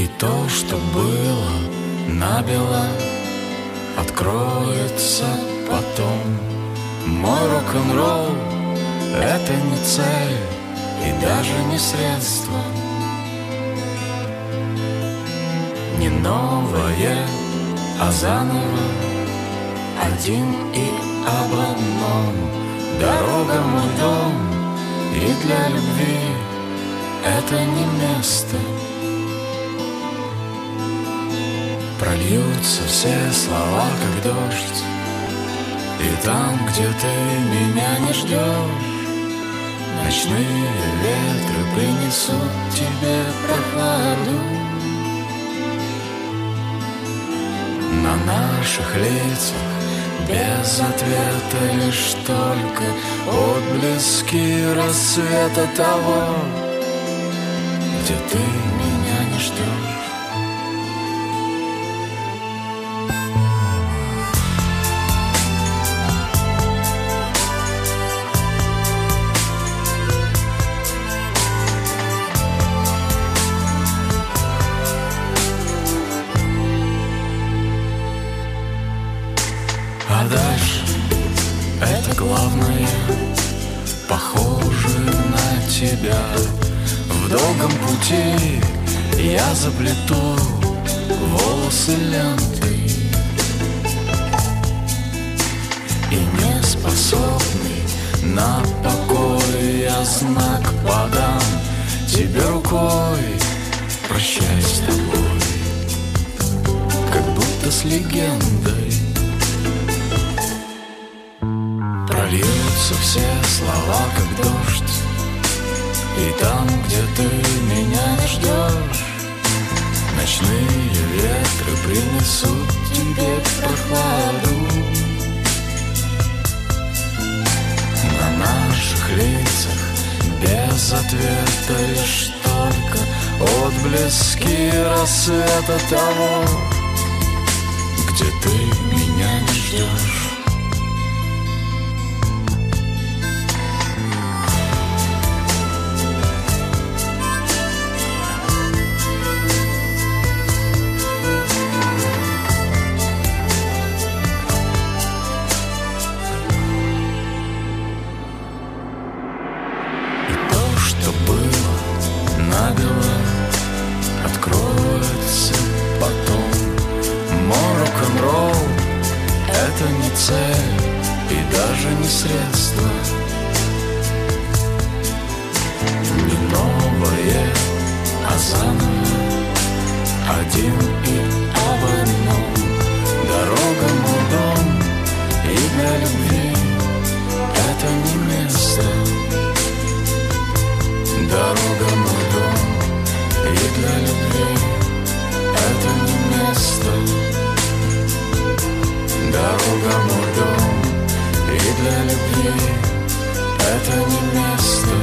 И то, что было набело, откроется потом. Мой рок-н-ролл — это не цель и даже не средство, не новое, а заново, один и об одном. Дорога — мой дом, и для любви это не место. Прольются все слова, как дождь, и там, где ты меня не ждешь, ночные ветры принесут тебе прохладу. На наших лицах без ответа лишь только отблески рассвета того, где ты меня не ждешь. А дальше это главное, похоже на тебя. В долгом пути я заплету волосы лентой, и не способный на покой я знак подам тебе рукой. Прощай с тобой, как будто с легендой. Прольются все слова, как дождь, и там, где ты меня не ждешь, ночные ветры принесут тебе прохладу. На наших лицах без ответа лишь только отблески рассвета того, где ты меня не ждешь. Набело откроется потом. Мой рок-н-ролл — это не цель и даже не средство, не новое, а заново, один и об одном. Дорога — мой дом, и для любви это не место. Дорога — мой дом, и для любви это не место. Дорога — мой дом, и для любви это не место.